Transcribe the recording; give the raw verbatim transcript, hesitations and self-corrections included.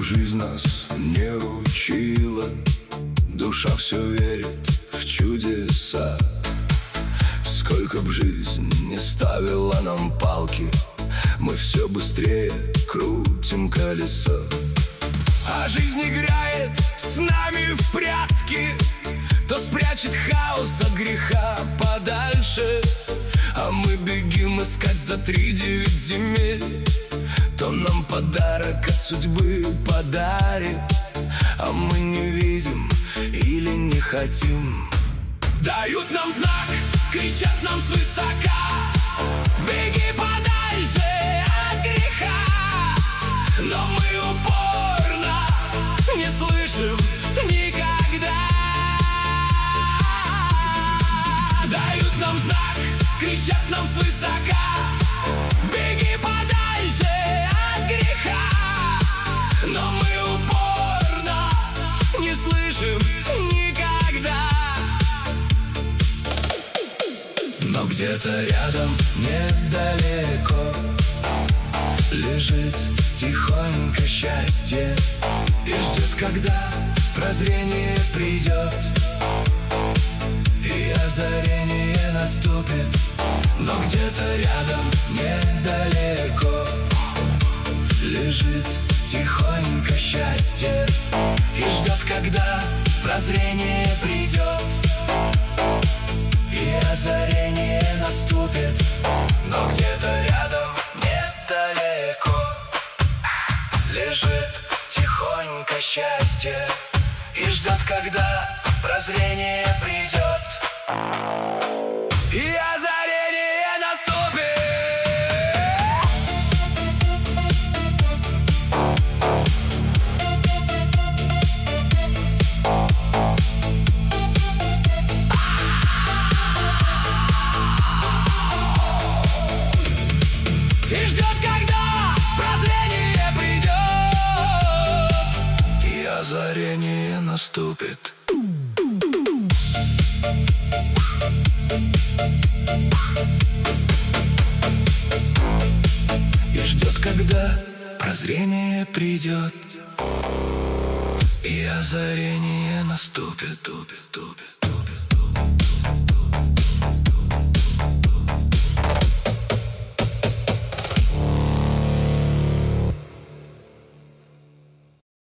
жизнь нас не учила, душа все верит в чудеса. Сколько б жизнь не ставила нам палки, мы все быстрее крутим колесо. А жизнь играет с нами в прятки, то спрячет хаос от греха подальше, а мы бегим искать за три девять земель. То нам подарок от судьбы подарит, а мы не видим или не хотим. Дают нам знак, кричат нам свысока: беги подальше от греха. Но мы упорно не слышим никогда. Дают нам знак, кричат нам свысока: беги подальше от греха. Но мы упорно не слышим никогда. Но где-то рядом, недалеко, лежит тихонько счастье и ждет, когда прозрение придет и озарение наступит. Но где-то рядом, недалеко, лежит тихонько счастье и ждет, когда прозрение придет и озарение наступит. Но где-то рядом, недалеко, лежит тихонько счастье и ждет, когда прозрение придет и озарение наступит. И ждет, когда прозрение придет и озарение наступит. И ждет, когда прозрение придет и озарение наступит. Тупит, тупит, тупит.